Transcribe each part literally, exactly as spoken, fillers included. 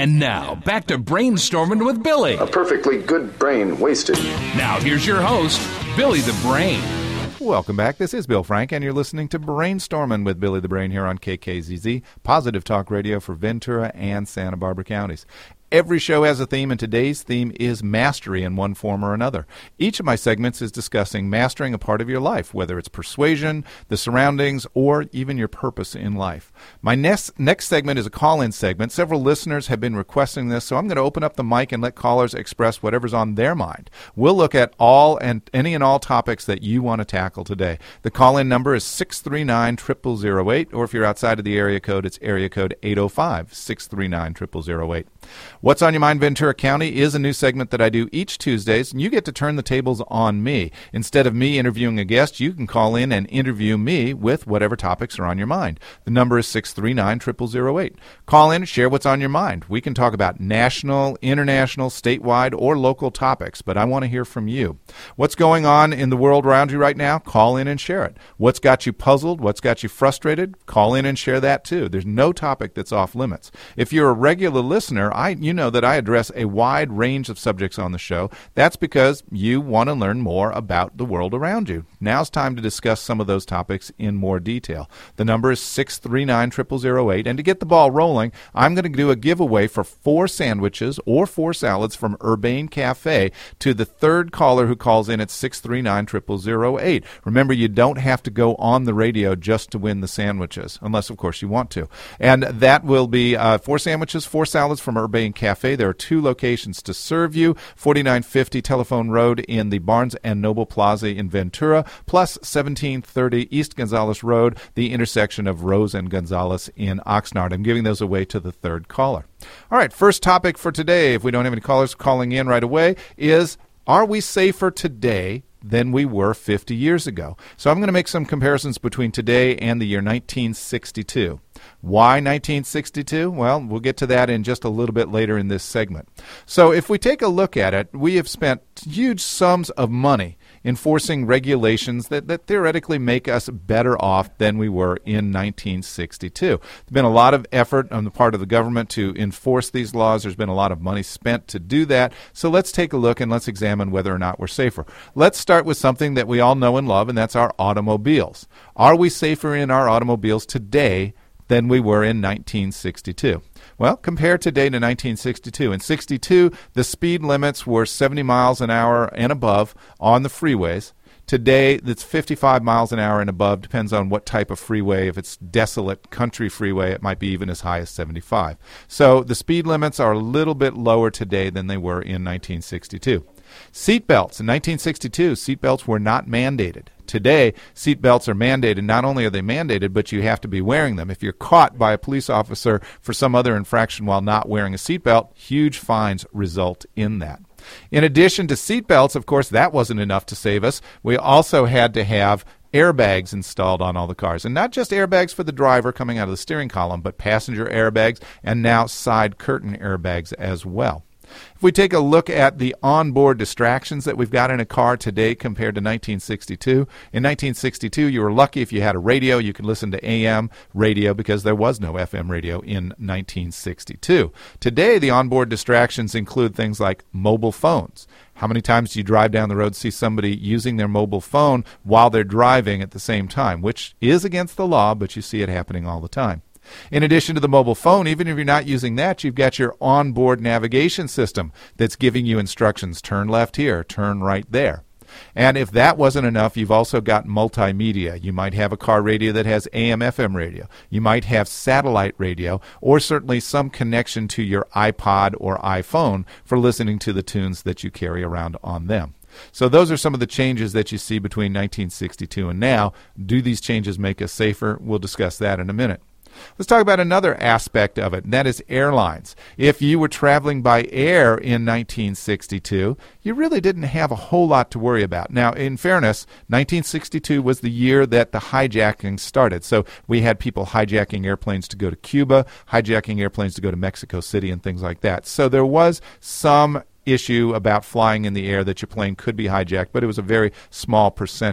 And now, back to Brainstorming with Billy. A perfectly good brain wasted. Now, here's your host, Billy the Brain. Welcome back. This is Bill Frank, and you're listening to Brainstorming with Billy the Brain here on K K Z Z, Positive Talk Radio for Ventura and Santa Barbara counties. Every show has a theme, and today's theme is mastery in one form or another. Each of my segments is discussing mastering a part of your life, whether it's persuasion, the surroundings, or even your purpose in life. My next, next segment is a call-in segment. Several listeners have been requesting this, so I'm going to open up the mic and let callers express whatever's on their mind. We'll look at all and any and all topics that you want to tackle today. The call-in number is six three nine, zero zero zero eight, or if you're outside of the area code, it's area code eight oh five, six three nine, zero zero zero eight. What's on Your Mind, Ventura County is a new segment that I do each Tuesdays, and you get to turn the tables on me. Instead of me interviewing a guest, you can call in and interview me with whatever topics are on your mind. The number is six three nine, zero zero zero eight. Call in and share what's on your mind. We can talk about national, international, statewide, or local topics, but I want to hear from you. What's going on in the world around you right now? Call in and share it. What's got you puzzled? What's got you frustrated? Call in and share that too. There's no topic that's off limits. If you're a regular listener, I you know that I address a wide range of subjects on the show. That's because you want to learn more about the world around you. Now's time to discuss some of those topics in more detail. The number is six three nine, zero zero zero eight, and to get the ball rolling, I'm going to do a giveaway for four sandwiches or four salads from Urbane Cafe to the third caller who calls in at six three nine, zero zero zero eight. Remember, you don't have to go on the radio just to win the sandwiches, unless, of course, you want to. And that will be uh, four sandwiches, four salads from Urbane Cafe. There are two locations to serve you, forty-nine fifty Telephone Road in the Barnes and Noble Plaza in Ventura, plus seventeen thirty East Gonzales Road, the intersection of Rose and Gonzales in Oxnard. I'm giving those away to the third caller. All right, first topic for today, if we don't have any callers calling in right away, is are we safer today than we were fifty years ago? So I'm going to make some comparisons between today and the year nineteen sixty-two. Why nineteen sixty-two? Well, we'll get to that in just a little bit later in this segment. So if we take a look at it, we have spent huge sums of money enforcing regulations that, that theoretically make us better off than we were in nineteen sixty-two. There's been a lot of effort on the part of the government to enforce these laws. There's been a lot of money spent to do that. So let's take a look and let's examine whether or not we're safer. Let's start with something that we all know and love, and that's our automobiles. Are we safer in our automobiles today than we were in nineteen sixty-two? Well, compare today to nineteen sixty-two. In sixty-two, the speed limits were seventy miles an hour and above on the freeways. Today, it's fifty-five miles an hour and above. Depends on what type of freeway. If it's desolate country freeway, it might be even as high as seventy-five. So the speed limits are a little bit lower today than they were in nineteen sixty-two. Seatbelts. In nineteen sixty-two, seatbelts were not mandated. Today, seatbelts are mandated. Not only are they mandated, but you have to be wearing them. If you're caught by a police officer for some other infraction while not wearing a seatbelt, huge fines result in that. In addition to seatbelts, of course, that wasn't enough to save us. We also had to have airbags installed on all the cars. And not just airbags for the driver coming out of the steering column, but passenger airbags and now side curtain airbags as well. If we take a look at the onboard distractions that we've got in a car today compared to nineteen sixty-two, in nineteen sixty-two you were lucky if you had a radio. You could listen to A M radio because there was no F M radio in nineteen sixty-two. Today the onboard distractions include things like mobile phones. How many times do you drive down the road and see somebody using their mobile phone while they're driving at the same time, which is against the law, but you see it happening all the time. In addition to the mobile phone, even if you're not using that, you've got your onboard navigation system that's giving you instructions. Turn left here, turn right there. And if that wasn't enough, you've also got multimedia. You might have a car radio that has A M F M radio. You might have satellite radio, or certainly some connection to your iPod or iPhone for listening to the tunes that you carry around on them. So those are some of the changes that you see between nineteen sixty-two and now. Do these changes make us safer? We'll discuss that in a minute. Let's talk about another aspect of it, and that is airlines. If you were traveling by air in nineteen sixty-two, you really didn't have a whole lot to worry about. Now, in fairness, nineteen sixty-two was the year that the hijacking started. So we had people hijacking airplanes to go to Cuba, hijacking airplanes to go to Mexico City, and things like that. So there was some issue about flying in the air that your plane could be hijacked, but it was a very small percentage.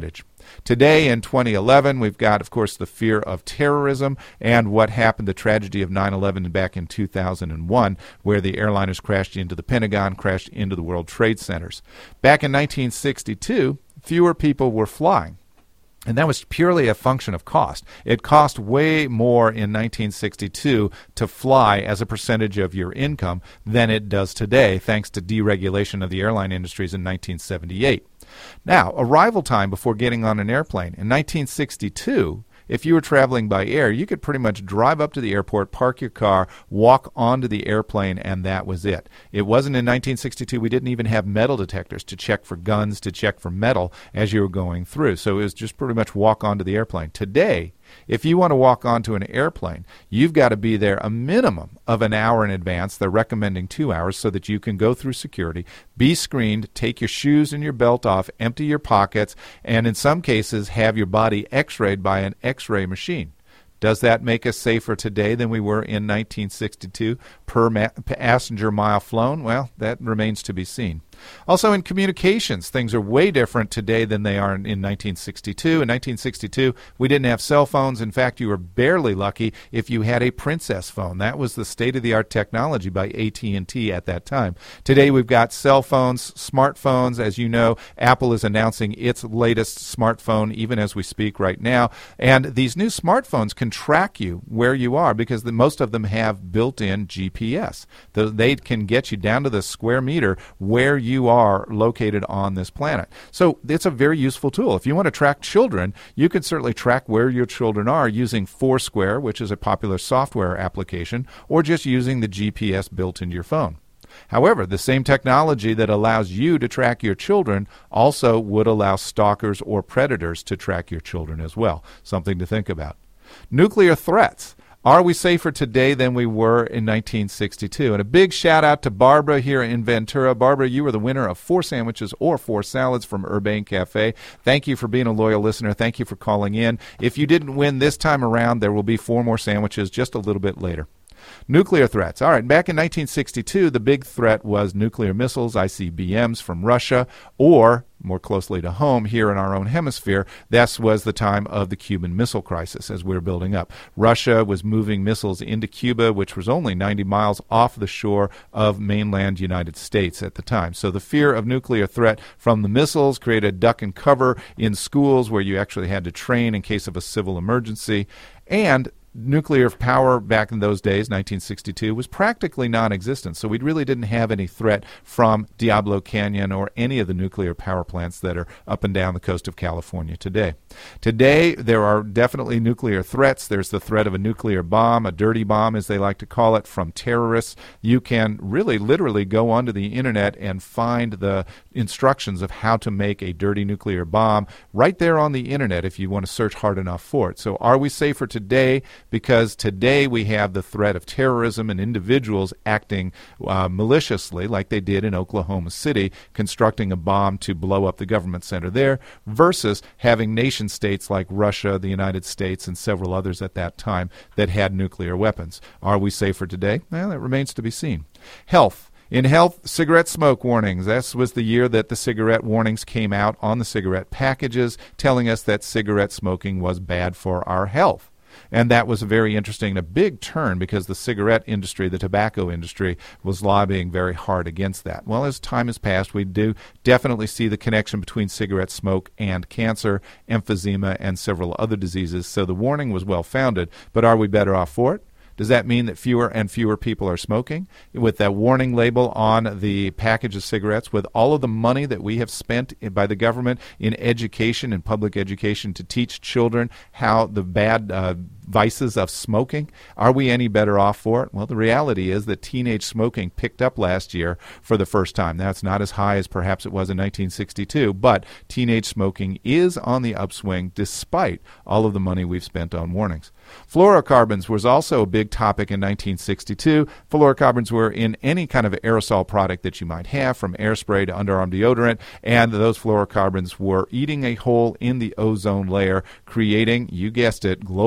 Today, in twenty eleven, we've got, of course, the fear of terrorism and what happened, the tragedy of nine eleven back in two thousand one, where the airliners crashed into the Pentagon, crashed into the World Trade Centers. Back in nineteen sixty-two, fewer people were flying. And that was purely a function of cost. It cost way more in nineteen sixty-two to fly as a percentage of your income than it does today, thanks to deregulation of the airline industries in nineteen seventy-eight. Now, arrival time before getting on an airplane. In nineteen sixty-two, if you were traveling by air, you could pretty much drive up to the airport, park your car, walk onto the airplane, and that was it. It wasn't in nineteen sixty-two. We didn't even have metal detectors to check for guns, to check for metal as you were going through. So it was just pretty much walk onto the airplane. Today, if you want to walk onto an airplane, you've got to be there a minimum of an hour in advance. They're recommending two hours so that you can go through security, be screened, take your shoes and your belt off, empty your pockets, and in some cases have your body x-rayed by an x-ray machine. Does that make us safer today than we were in nineteen sixty-two per ma- passenger mile flown? Well, that remains to be seen. Also, in communications, things are way different today than they are in, in nineteen sixty-two. In nineteen sixty-two, we didn't have cell phones. In fact, you were barely lucky if you had a Princess phone. That was the state-of-the-art technology by A T and T at that time. Today, we've got cell phones, smartphones. As you know, Apple is announcing its latest smartphone even as we speak right now. And these new smartphones can track you where you are because the, most of them have built-in G P S. The, they can get you down to the square meter where you are located on this planet. So it's a very useful tool. If you want to track children, you can certainly track where your children are using Foursquare, which is a popular software application, or just using the G P S built into your phone. However, the same technology that allows you to track your children also would allow stalkers or predators to track your children as well. Something to think about. Nuclear threats. Are we safer today than we were in nineteen sixty-two? And a big shout out to Barbara here in Ventura. Barbara, you were the winner of four sandwiches or four salads from Urbane Cafe. Thank you for being a loyal listener. Thank you for calling in. If you didn't win this time around, there will be four more sandwiches just a little bit later. Nuclear threats. All right, back in nineteen sixty-two, the big threat was nuclear missiles, I C B Ms from Russia, or more closely to home here in our own hemisphere, this was the time of the Cuban Missile Crisis as we were building up. Russia was moving missiles into Cuba, which was only ninety miles off the shore of mainland United States at the time. So the fear of nuclear threat from the missiles created duck and cover in schools where you actually had to train in case of a civil emergency. And nuclear power back in those days, nineteen sixty-two, was practically non-existent. So we really didn't have any threat from Diablo Canyon or any of the nuclear power plants that are up and down the coast of California today. Today, there are definitely nuclear threats. There's the threat of a nuclear bomb, a dirty bomb as they like to call it, from terrorists. You can really literally go onto the internet and find the instructions of how to make a dirty nuclear bomb right there on the internet if you want to search hard enough for it. So are we safer today? Because today we have the threat of terrorism and individuals acting uh, maliciously like they did in Oklahoma City, constructing a bomb to blow up the government center there, versus having nation states like Russia, the United States, and several others at that time that had nuclear weapons. Are we safer today? Well, that remains to be seen. Health. In health, cigarette smoke warnings. This was the year that the cigarette warnings came out on the cigarette packages, telling us that cigarette smoking was bad for our health. And that was very interesting, a big turn, because the cigarette industry, the tobacco industry, was lobbying very hard against that. Well, as time has passed, we do definitely see the connection between cigarette smoke and cancer, emphysema, and several other diseases. So the warning was well-founded, but are we better off for it? Does that mean that fewer and fewer people are smoking? With that warning label on the package of cigarettes, with all of the money that we have spent by the government in education and public education to teach children how the bad uh, vices of smoking, are we any better off for it? Well, the reality is that teenage smoking picked up last year for the first time. Now, it's not as high as perhaps it was in nineteen sixty-two, but teenage smoking is on the upswing despite all of the money we've spent on warnings. Fluorocarbons was also a big topic in nineteen sixty-two. Fluorocarbons were in any kind of aerosol product that you might have, from airspray to underarm deodorant, and those fluorocarbons were eating a hole in the ozone layer, creating, you guessed it, global warming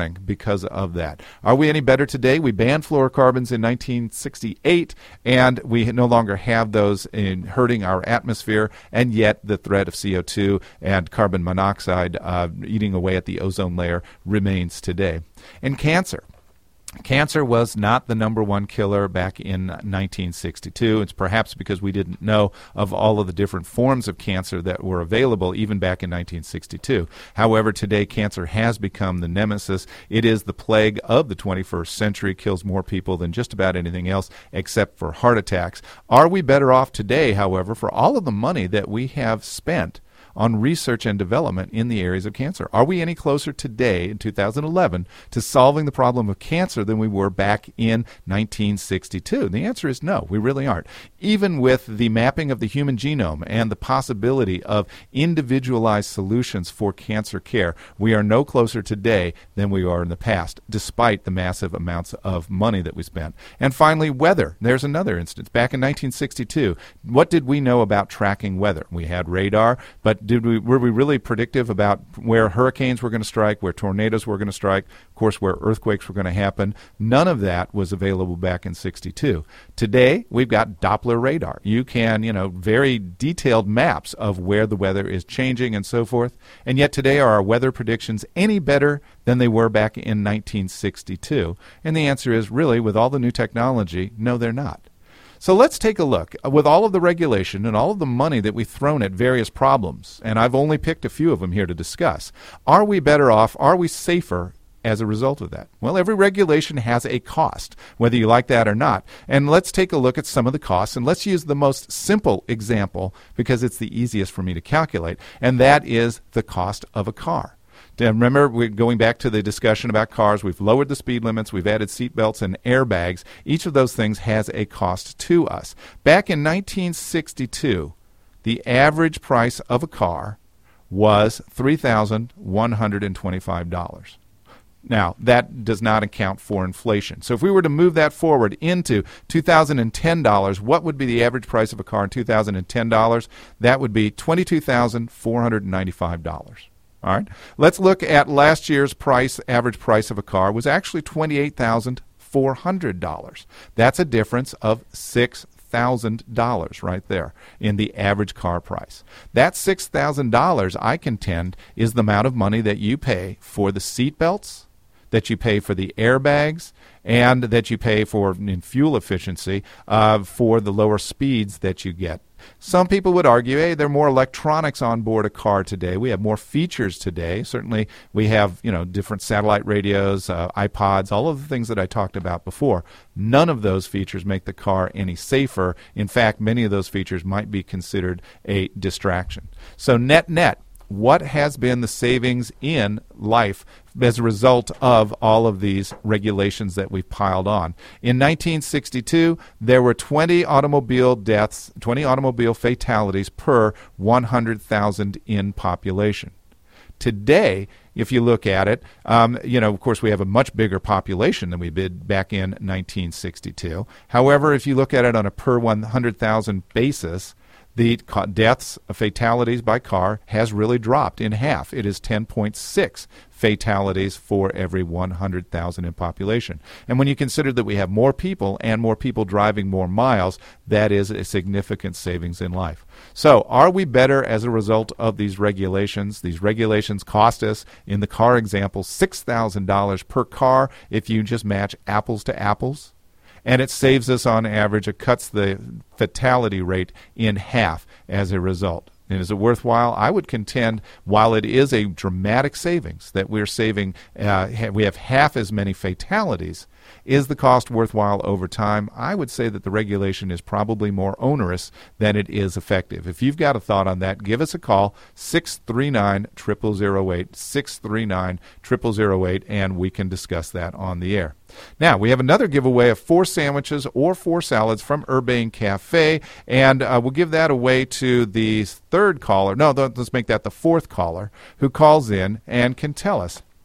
warning because of that. Are we any better today? We banned fluorocarbons in nineteen sixty-eight, and we no longer have those in hurting our atmosphere, and yet the threat of C O two and carbon monoxide uh, eating away at the ozone layer remains today. And cancer. Cancer was not the number one killer back in nineteen sixty-two. It's perhaps because we didn't know of all of the different forms of cancer that were available even back in nineteen sixty-two. However, today cancer has become the nemesis. It is the plague of the twenty-first century, kills more people than just about anything else except for heart attacks. Are we better off today, however, for all of the money that we have spent on research and development in the areas of cancer? Are we any closer today in two thousand eleven to solving the problem of cancer than we were back in nineteen sixty-two? The answer is no, we really aren't. Even with the mapping of the human genome and the possibility of individualized solutions for cancer care, we are no closer today than we are in the past, despite the massive amounts of money that we spent. And finally, weather. There's another instance. Back in nineteen sixty-two, what did we know about tracking weather? We had radar, but Did we, were we really predictive about where hurricanes were going to strike, where tornadoes were going to strike, of course, where earthquakes were going to happen? None of that was available back in sixty-two. Today, we've got Doppler radar. You can, you know, very detailed maps of where the weather is changing and so forth. And yet today, are our weather predictions any better than they were back in nineteen sixty-two? And the answer is really, with all the new technology, no, they're not. So let's take a look. With all of the regulation and all of the money that we've thrown at various problems, and I've only picked a few of them here to discuss, are we better off, are we safer as a result of that? Well, every regulation has a cost, whether you like that or not. And let's take a look at some of the costs, and let's use the most simple example because it's the easiest for me to calculate, and that is the cost of a car. Remember, we're going back to the discussion about cars. We've lowered the speed limits. We've added seat belts and airbags. Each of those things has a cost to us. Back in nineteen sixty-two, the average price of a car was three thousand one hundred twenty-five dollars. Now, that does not account for inflation. So if we were to move that forward into two thousand ten dollars, what would be the average price of a car in two thousand ten dollars? That would be twenty-two thousand four hundred ninety-five dollars. All right. Let's look at last year's price. Average price of a car was actually twenty-eight thousand four hundred dollars. That's a difference of six thousand dollars right there in the average car price. That six thousand dollars, I contend, is the amount of money that you pay for the seat belts, that you pay for the airbags, and that you pay for in fuel efficiency uh, for the lower speeds that you get. Some people would argue, hey, there are more electronics on board a car today. We have more features today. Certainly, we have, you know, different satellite radios, uh, iPods, all of the things that I talked about before. None of those features make the car any safer. In fact, many of those features might be considered a distraction. So net-net, what has been the savings in life as a result of all of these regulations that we've piled on? In nineteen sixty-two, there were twenty automobile deaths, twenty automobile fatalities per one hundred thousand in population. Today, if you look at it, um, you know, of course, we have a much bigger population than we did back in nineteen sixty-two. However, if you look at it on a per one hundred thousand basis, the deaths, fatalities by car has really dropped in half. It is ten point six fatalities for every one hundred thousand in population. And when you consider that we have more people and more people driving more miles, that is a significant savings in life. So are we better as a result of these regulations? These regulations cost us, in the car example, six thousand dollars per car if you just match apples to apples. And it saves us on average, it cuts the fatality rate in half as a result. And is it worthwhile? I would contend, while it is a dramatic savings, that we're saving, uh, we have half as many fatalities, is the cost worthwhile over time? I would say that the regulation is probably more onerous than it is effective. If you've got a thought on that, give us a call, six three nine, zero zero zero eight, six three nine, zero zero zero eight, and we can discuss that on the air. Now, we have another giveaway of four sandwiches or four salads from Urbane Cafe, and uh, we'll give that away to the third caller. No, let's make that the fourth caller who calls in and can tell us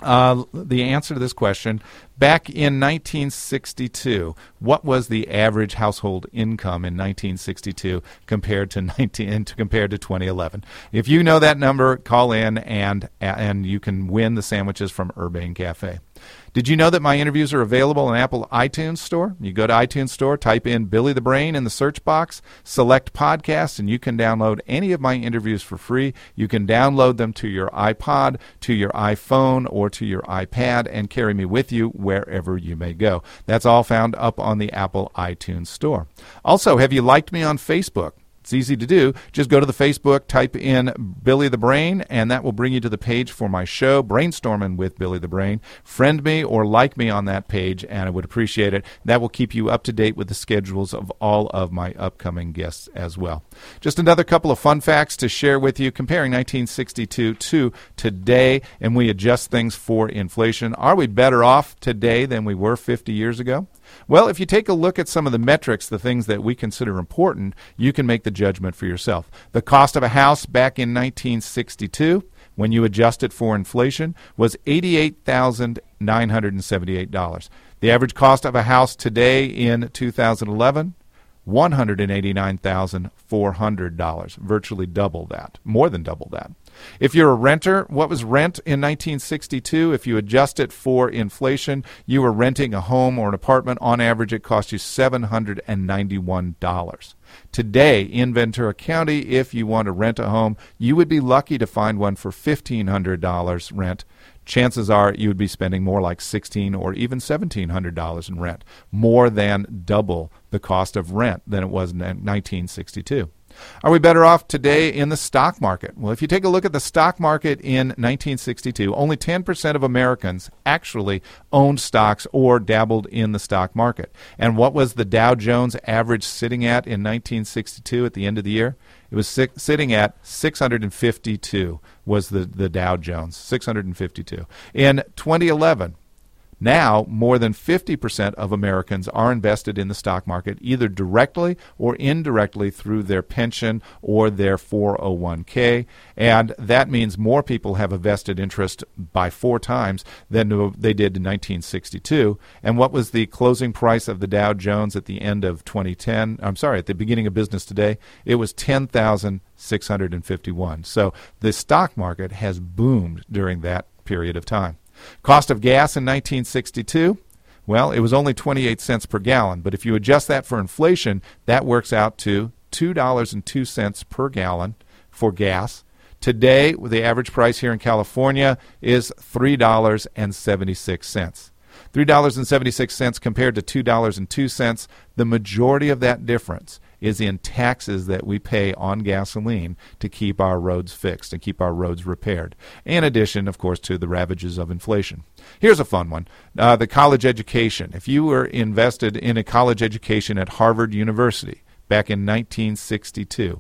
Uh, the answer to this question, back in nineteen sixty-two, what was the average household income in nineteen sixty-two compared to nineteen to compared to twenty eleven? If you know that number, call in and and you can win the sandwiches from Urbane Cafe. Did you know that my interviews are available in Apple iTunes Store? You go to iTunes Store, type in Billy the Brain in the search box, select podcasts, and you can download any of my interviews for free. You can download them to your iPod, to your iPhone, or to your iPad and carry me with you wherever you may go. That's all found up on the Apple iTunes Store. Also, have you liked me on Facebook? It's easy to do. Just go to the Facebook, type in Billy the Brain, and that will bring you to the page for my show, Brainstorming with Billy the Brain. Friend me or like me on that page, and I would appreciate it. That will keep you up to date with the schedules of all of my upcoming guests as well. Just another couple of fun facts to share with you, comparing nineteen sixty-two to today, and we adjust things for inflation. Are we better off today than we were fifty years ago? Well, if you take a look at some of the metrics, the things that we consider important, you can make the judgment for yourself. The cost of a house back in nineteen sixty-two, when you adjust it for inflation, was eighty-eight thousand nine hundred seventy-eight dollars. The average cost of a house today in two thousand eleven, one hundred eighty-nine thousand four hundred dollars, virtually double that, more than double that. If you're a renter, what was rent in nineteen sixty-two? If you adjust it for inflation, you were renting a home or an apartment. On average, it cost you seven hundred ninety-one dollars. Today, in Ventura County, if you want to rent a home, you would be lucky to find one for fifteen hundred dollars rent. Chances are you would be spending more like sixteen hundred dollars or even seventeen hundred dollars in rent, more than double the cost of rent than it was in nineteen sixty-two. Are we better off today in the stock market? Well, if you take a look at the stock market in nineteen sixty-two, only ten percent of Americans actually owned stocks or dabbled in the stock market. And what was the Dow Jones average sitting at in nineteen sixty-two at the end of the year? It was si- sitting at six hundred fifty-two was the, the Dow Jones, six hundred fifty-two. In twenty eleven, now, more than fifty percent of Americans are invested in the stock market, either directly or indirectly through their pension or their four oh one k, and that means more people have a vested interest by four times than they did in nineteen sixty-two. And what was the closing price of the Dow Jones at the end of twenty ten? I'm sorry, at the beginning of business today, it was ten thousand six hundred fifty-one. So the stock market has boomed during that period of time. Cost of gas in nineteen sixty-two, well, it was only twenty-eight cents per gallon, but if you adjust that for inflation, that works out to two dollars and two cents per gallon for gas. Today, the average price here in California is three dollars and seventy-six cents. three dollars and seventy-six cents compared to two dollars and two cents. The majority of that difference is in taxes that we pay on gasoline to keep our roads fixed and keep our roads repaired. In addition, of course, to the ravages of inflation. Here's a fun one. Uh, the college education. If you were invested in a college education at Harvard University back in nineteen sixty-two,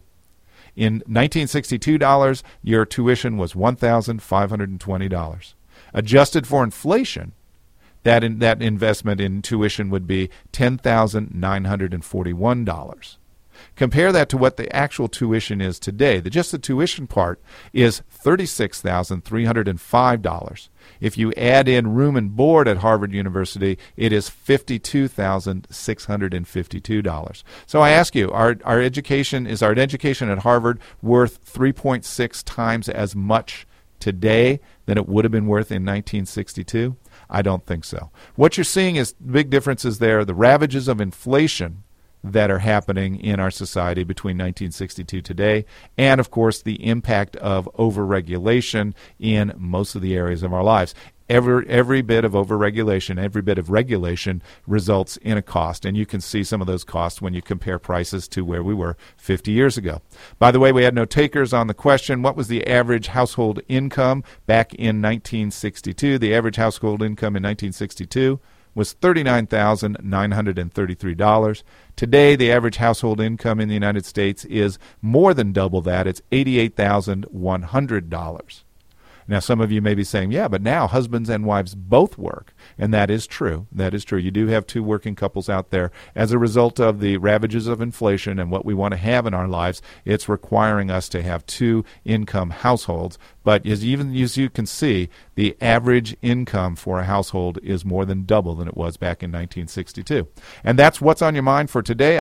in nineteen sixty-two dollars, your tuition was one thousand five hundred twenty dollars. Adjusted for inflation, that in, that investment in tuition would be ten thousand nine hundred forty-one dollars. Compare that to what the actual tuition is today. The, just the tuition part is thirty-six thousand three hundred five dollars. If you add in room and board at Harvard University, it is fifty-two thousand six hundred fifty-two dollars. So I ask you, our, our education, is our education at Harvard worth three point six times as much today than it would have been worth in nineteen sixty-two? I don't think so. What you're seeing is big differences there. The ravages of inflation that are happening in our society between nineteen sixty-two today, and of course the impact of overregulation in most of the areas of our lives. Every, every bit of overregulation, every bit of regulation results in a cost, and you can see some of those costs when you compare prices to where we were fifty years ago. By the way, we had no takers on the question, what was the average household income back in nineteen sixty-two? The average household income in nineteen sixty-two was thirty-nine thousand nine hundred thirty-three dollars. Today, the average household income in the United States is more than double that. It's eighty-eight thousand one hundred dollars. Now, some of you may be saying, yeah, but now husbands and wives both work. And that is true. That is true. You do have two working couples out there. As a result of the ravages of inflation and what we want to have in our lives, it's requiring us to have two income households. But as even as you can see, the average income for a household is more than double than it was back in nineteen sixty-two. And that's what's on your mind for today.